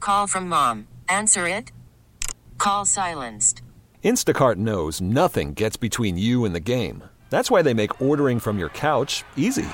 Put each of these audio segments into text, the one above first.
Call from mom. Answer it. Call silenced. Instacart knows nothing gets between you and the game. That's why they make ordering from your couch easy.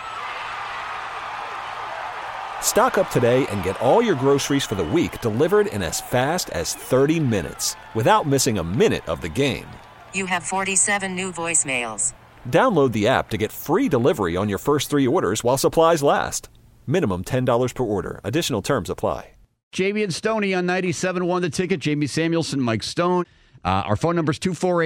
Stock up today and get all your groceries for the week delivered in as fast as 30 minutes without missing a minute of the game. You have 47 new voicemails. Download the app to get free delivery on your first 3 orders while supplies last. Minimum $10 per order. Additional terms apply. Jamie and Stoney on 97.1 The Ticket. Jamie Samuelson, Mike Stone. Our phone number is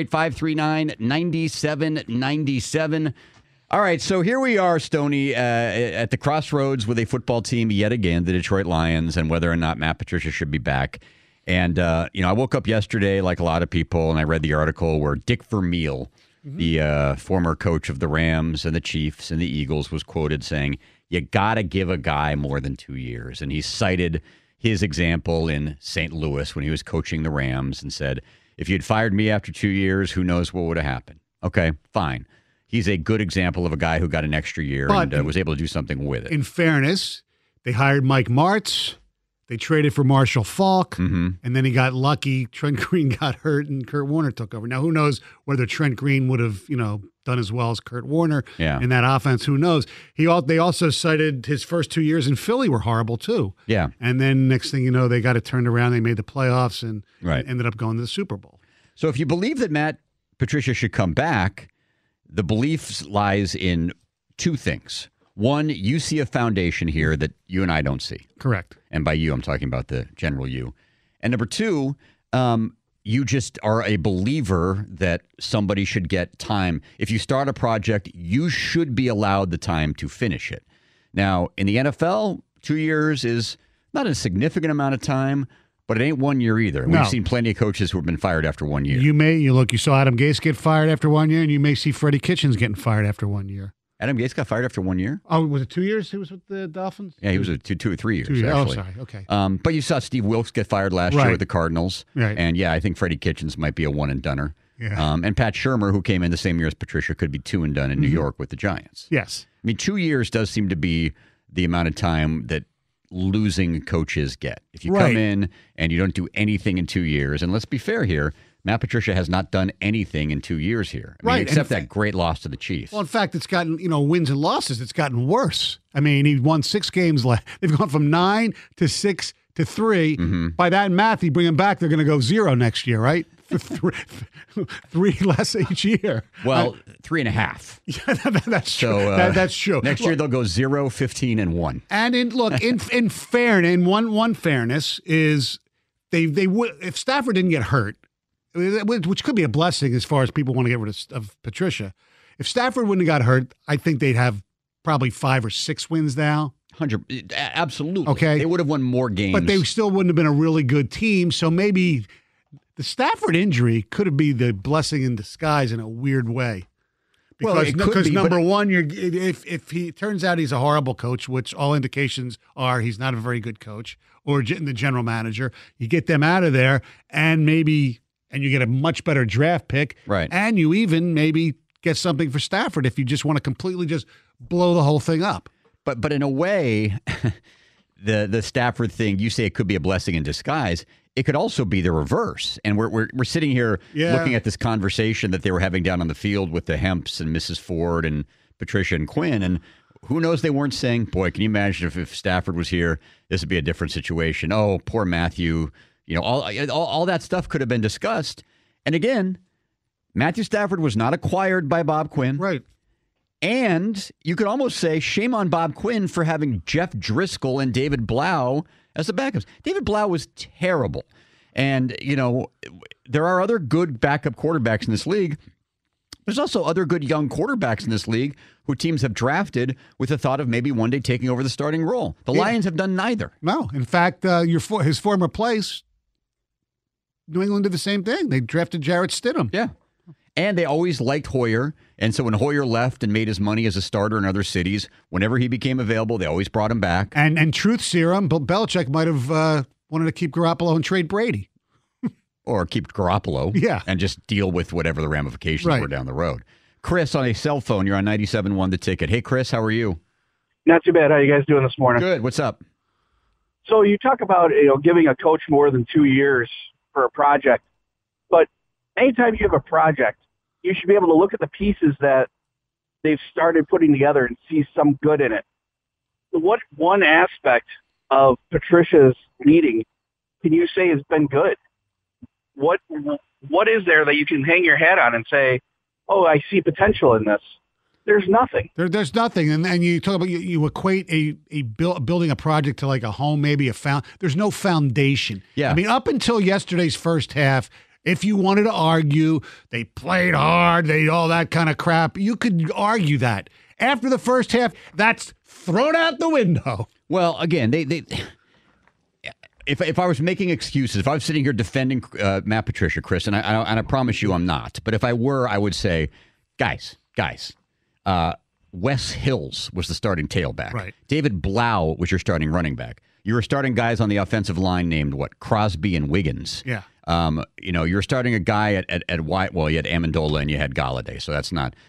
248-539-9797. All right, so here we are, Stoney, at the crossroads with a football team yet again, the Detroit Lions, and whether or not Matt Patricia should be back. And, I woke up yesterday, like a lot of people, and I read the article where Dick Vermeil, the former coach of the Rams and the Chiefs and the Eagles, was quoted saying, you got to give a guy more than 2 years. And he cited his example in St. Louis when he was coaching the Rams and said, if you'd fired me after 2 years, who knows what would have happened? Okay, fine. He's a good example of a guy who got an extra year and was able to do something with it. In fairness, they hired Mike Martz. They traded for Marshall Faulk. And then he got lucky. Trent Green got hurt and Kurt Warner took over. Now, who knows whether Trent Green would have, done as well as Kurt Warner in that offense. Who knows? They also cited his first 2 years in Philly were horrible, too. Yeah. And then next thing you know, they got it turned around. They made the playoffs and ended up going to the Super Bowl. So if you believe that Matt Patricia should come back, the belief lies in two things. One, you see a foundation here that you and I don't see. Correct. And by you, I'm talking about the general you. And number two, you just are a believer that somebody should get time. If you start a project, you should be allowed the time to finish it. Now, in the NFL, 2 years is not a significant amount of time, but it ain't 1 year either. No. We've seen plenty of coaches who have been fired after 1 year. You saw Adam Gase get fired after 1 year, and you may see Freddie Kitchens getting fired after 1 year. Adam Gase got fired after 1 year? Oh, was it 2 years he was with the Dolphins? Yeah, he was with two or 3 years, 2 years. actually. Oh, sorry. Okay. But you saw Steve Wilkes get fired last year with the Cardinals. Right. And, I think Freddie Kitchens might be a one-and-doner. Yeah. And Pat Shurmur, who came in the same year as Patricia, could be 2 and done in New York with the Giants. Yes. I mean, 2 years does seem to be the amount of time that losing coaches get. If you come in and you don't do anything in 2 years, and let's be fair here, Matt Patricia has not done anything in 2 years here. I mean, except that great loss to the Chiefs. Well, in fact, it's gotten, wins and losses. It's gotten worse. I mean, he won 6 games left. They've gone from 9 to 6 to 3. By that math, you bring them back, they're going to go 0 next year, right? 3 less each year. Well, 3.5. Yeah, that's true. So, that's true. Next year they'll go 0, 15, and 1. And in fairness, one fairness is they would, if Stafford didn't get hurt, which could be a blessing as far as people want to get rid of Patricia. If Stafford wouldn't have got hurt, I think they'd have probably 5 or 6 wins now. 100, absolutely. Okay, they would have won more games, but they still wouldn't have been a really good team. So maybe the Stafford injury could have been the blessing in disguise in a weird way. Because number one, if he turns out he's a horrible coach, which all indications are he's not a very good coach, or the general manager, you get them out of there, and you get a much better draft pick, right? And you even maybe get something for Stafford if you just want to completely just blow the whole thing up. But in a way, the Stafford thing, you say it could be a blessing in disguise. It could also be the reverse. And we're sitting here looking at this conversation that they were having down on the field with the Hemps and Mrs. Ford and Patricia and Quinn. And who knows, they weren't saying, boy, can you imagine if Stafford was here, this would be a different situation. Oh, poor Matthew. All that stuff could have been discussed. And again, Matthew Stafford was not acquired by Bob Quinn. Right. And you could almost say shame on Bob Quinn for having Jeff Driscoll and David Blau as the backups. David Blau was terrible. And, there are other good backup quarterbacks in this league. There's also other good young quarterbacks in this league who teams have drafted with the thought of maybe one day taking over the starting role. The Lions have done neither. No. In fact, his former place, New England did the same thing. They drafted Jarrett Stidham. Yeah. And they always liked Hoyer. And so when Hoyer left and made his money as a starter in other cities, whenever he became available, they always brought him back. And truth serum, Bill Belichick might have wanted to keep Garoppolo and trade Brady. Or keep Garoppolo. Yeah. And just deal with whatever the ramifications were down the road. Chris on a cell phone. You're on 97.1 The Ticket. Hey, Chris, how are you? Not too bad. How you guys doing this morning? Good. What's up? So you talk about, giving a coach more than 2 years for a project, but anytime you have a project, you should be able to look at the pieces that they've started putting together and see some good in it. What one aspect of Patricia's leading can you say has been good? What is there that you can hang your hat on and say, oh, I see potential in this? There's nothing. There's nothing, and you talk about you equate building a project to like a home, maybe there's no foundation. Yeah, I mean, up until yesterday's first half, if you wanted to argue, they played hard, all that kind of crap. You could argue that. After the first half, that's thrown out the window. Well, again, If I was making excuses, if I was sitting here defending Matt Patricia, Chris, and I promise you I'm not, but if I were, I would say, guys, Wes Hills was the starting tailback. Right. David Blau was your starting running back. You were starting guys on the offensive line named Crosby and Wiggins. Yeah. You're starting a guy at White. Well, you had Amendola and you had Galladay, so that's not.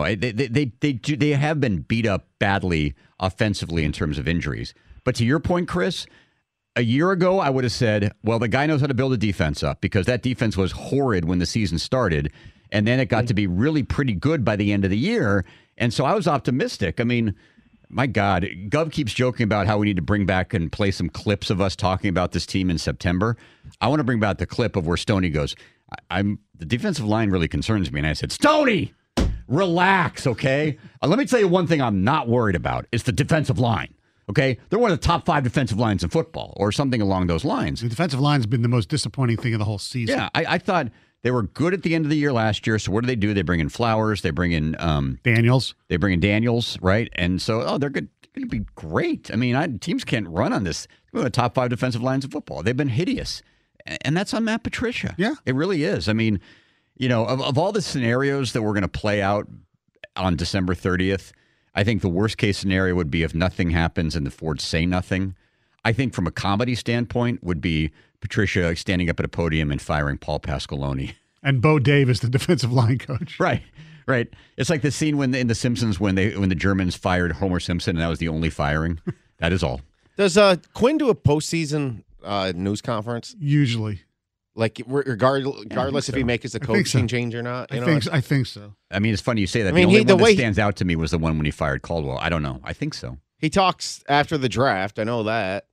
They have been beat up badly offensively in terms of injuries. But to your point, Chris, a year ago I would have said, well, the guy knows how to build a defense up because that defense was horrid when the season started, and then it got to be really pretty good by the end of the year. And so I was optimistic. I mean, my God, Gov keeps joking about how we need to bring back and play some clips of us talking about this team in September. I want to bring back the clip of where Stoney goes, the defensive line really concerns me. And I said, Stoney, relax, okay? Let me tell you one thing I'm not worried about. It's the defensive line, okay? They're one of the top 5 defensive lines in football or something along those lines. The defensive line's been the most disappointing thing of the whole season. Yeah, I thought they were good at the end of the year last year. So what do? They bring in Flowers. They bring in Daniels. They bring in Daniels, right? And so, they're good. Going to be great. I mean, teams can't run on this. One of the top 5 defensive lines of football. They've been hideous, and that's on Matt Patricia. Yeah, it really is. I mean, of all the scenarios that we're going to play out on December 30th, I think the worst case scenario would be if nothing happens and the Fords say nothing. I think from a comedy standpoint would be Patricia standing up at a podium and firing Paul Pasqualoni. And Bo Davis, the defensive line coach. Right. It's like the scene in The Simpsons when the Germans fired Homer Simpson, and that was the only firing. That is all. Does Quinn do a postseason news conference? Usually. Like regardless if he makes a coaching change or not? I think so. I mean, it's funny you say that. The only one that stands out to me was the one when he fired Caldwell. I don't know. I think so. He talks after the draft. I know that.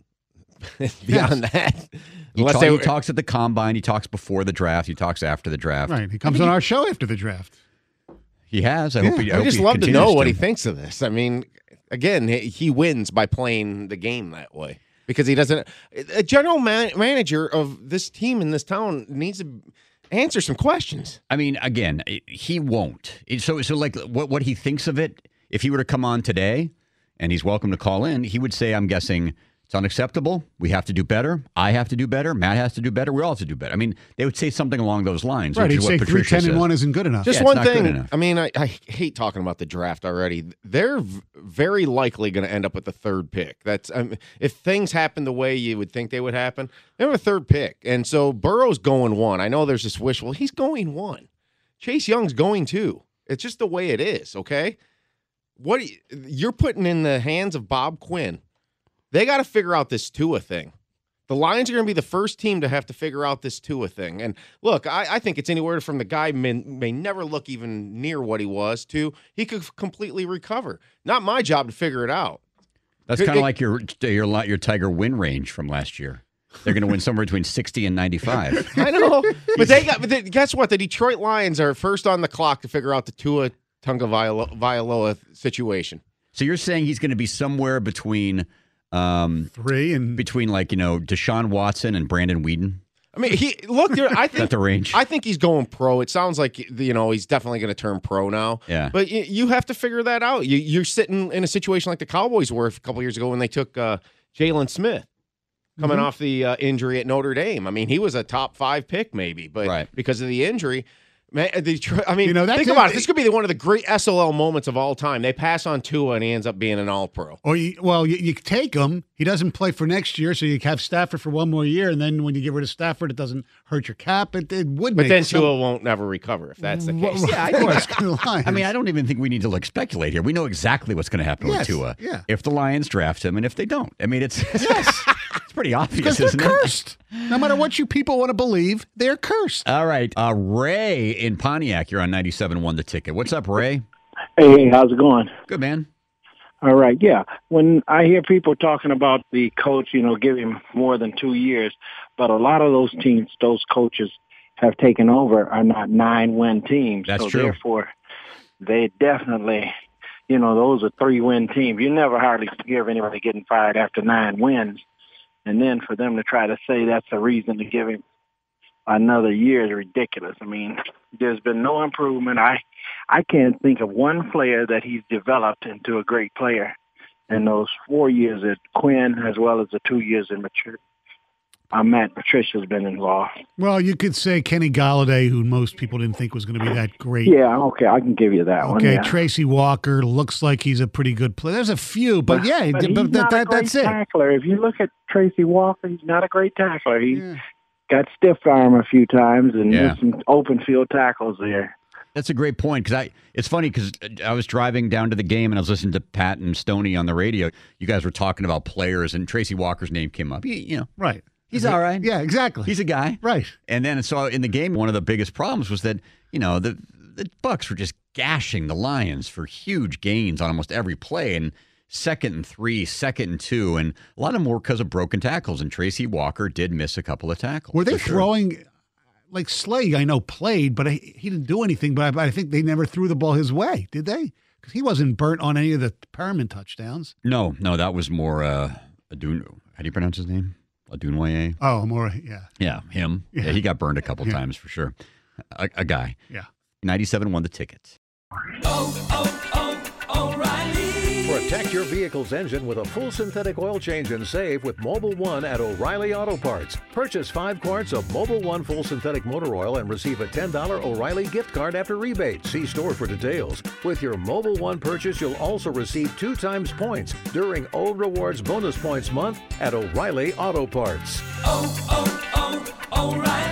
Beyond that. He talks at the combine. He talks before the draft. He talks after the draft. Right. He comes on our show after the draft. He has. I hope I just love to know what he thinks of this. I mean, again, he wins by playing the game that way because he doesn't. A general manager of this team in this town needs to answer some questions. I mean, again, he won't. So like what he thinks of it, if he were to come on today, and he's welcome to call in, he would say, I'm guessing, it's unacceptable. We have to do better. I have to do better. Matt has to do better. We all have to do better. I mean, they would say something along those lines. Right. He'd say 3-10-1 isn't good enough. Just one thing. I mean, I hate talking about the draft already. They're very likely going to end up with the 3rd pick. That's if things happen the way you would think they would happen, they have a 3rd pick. And so Burrow's going 1. I know there's this wishful. He's going 1. Chase Young's going 2. It's just the way it is, okay? What you're putting in the hands of Bob Quinn. They got to figure out this Tua thing. The Lions are going to be the first team to have to figure out this Tua thing. And look, I think it's anywhere from the guy may never look even near what he was to he could completely recover. Not my job to figure it out. That's kind of like your Tiger win range from last year. They're going to win somewhere between 60 and 95. I know, but guess what? The Detroit Lions are first on the clock to figure out the Tua Tagovailoa situation. So you're saying he's going to be somewhere between. 3 and between Deshaun Watson and Brandon Weeden. I mean, I think at the range. I think he's going pro. It sounds like he's definitely going to turn pro now. Yeah, but you have to figure that out. You're sitting in a situation like the Cowboys were a couple years ago when they took Jalen Smith coming off the injury at Notre Dame. I mean, he was a top 5 pick maybe, but because of the injury. Man, think about it. This could be one of the great SOL moments of all time. They pass on Tua, and he ends up being an All-Pro. Or you take him. He doesn't play for next year, so you have Stafford for 1 more year, and then when you get rid of Stafford, it doesn't hurt your cap. It would. But then Tua won't never recover if that's the case. Yeah, I mean, I don't even think we need to speculate here. We know exactly what's going to happen with Tua. Yeah. If the Lions draft him, and if they don't, I mean, it's pretty obvious, because they're isn't cursed. No matter what you people want to believe, they're cursed. All right. Ray in Pontiac, you're on 97.1 The Ticket. What's up, Ray? Hey, how's it going? Good, man. All right, yeah. When I hear people talking about the coach, give him more than 2 years, but a lot of those teams, those coaches have taken over are not 9-win teams. That's so true. Therefore, they definitely, those are 3-win teams. You never hardly hear of anybody getting fired after 9 wins. And then for them to try to say that's a reason to give him another year is ridiculous. I mean, there's been no improvement. I can't think of one player that he's developed into a great player in those 4 years at Quinn as well as the 2 years in Matt Patricia's been involved. Well, you could say Kenny Golladay, who most people didn't think was going to be that great. Yeah, okay, I can give you that one. Okay, yeah. Tracy Walker looks like he's a pretty good player. There's a few, but he's not a great that's it. Tackler. If you look at Tracy Walker, he's not a great tackler. He got stiff arm a few times and missed some open field tackles there. That's a great point because it's funny because I was driving down to the game and I was listening to Pat and Stoney on the radio. You guys were talking about players and Tracy Walker's name came up. Right. He's all right. Yeah, exactly. He's a guy. Right. And then so in the game, one of the biggest problems was that, the Bucs were just gashing the Lions for huge gains on almost every play. And 2nd and 3, 2nd and 2. And a lot of them were because of broken tackles. And Tracy Walker did miss a couple of tackles. Were they throwing, like Slay, I know, played, but he didn't do anything. But I think they never threw the ball his way, did they? Because he wasn't burnt on any of the Perriman touchdowns. No, that was more Adun. How do you pronounce his name? Adunwaye? Oh, more, yeah. Yeah, him. Yeah, he got burned a couple times for sure. A guy. Yeah. 97.1 The Ticket. O'Reilly. Protect your vehicle's engine with a full synthetic oil change and save with Mobil 1 at O'Reilly Auto Parts. Purchase 5 quarts of Mobil 1 full synthetic motor oil and receive a $10 O'Reilly gift card after rebate. See store for details. With your Mobil 1 purchase, you'll also receive 2 times points during O Rewards Bonus Points Month at O'Reilly Auto Parts. O'Reilly.